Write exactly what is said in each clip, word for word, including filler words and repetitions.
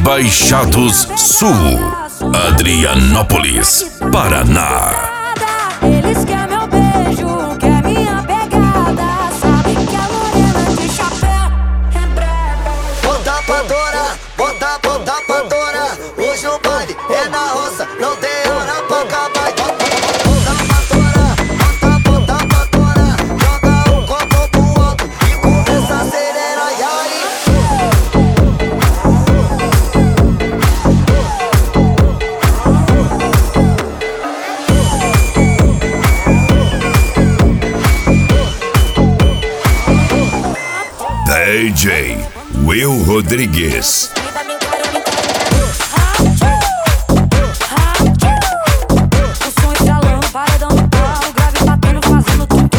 Rebaixados Sul, Adrianópolis, Paraná. Eles querem meu beijo, quer minha pegada. Sabe que a morena de chapéu é brava. Bota pra dona, bota, bota pra dona. Hoje o baile é na roça, não tem hora pra acabar. Bota pra dona, bota, bota pra dona. Joga o copo pro alto e começa a acelerar. E aí? D J Will Rodrigues. O som estralando, paredão no pau, grave batendo, fazendo tudo.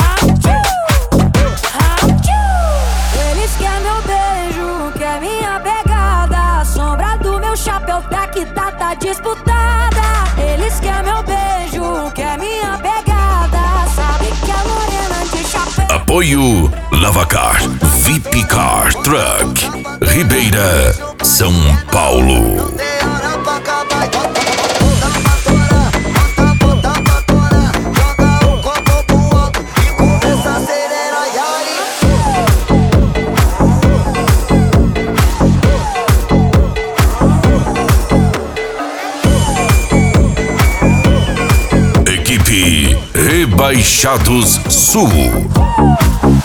Eles querem meu beijo, quer minha pegada. A sombra do meu chapéu tá que tá, tá disputada. Eles querem meu beijo, quer minha pegada. Sabe que a morena de chapéu. Apoio Lavacar, V I P Car Truck, Ribeira, São Paulo. Tem hora pra acabar. Bota pra dona, bota, bota pra dona. Joga o copo pro alto e começa a acelerar. E aí? Equipe Rebaixados Sul.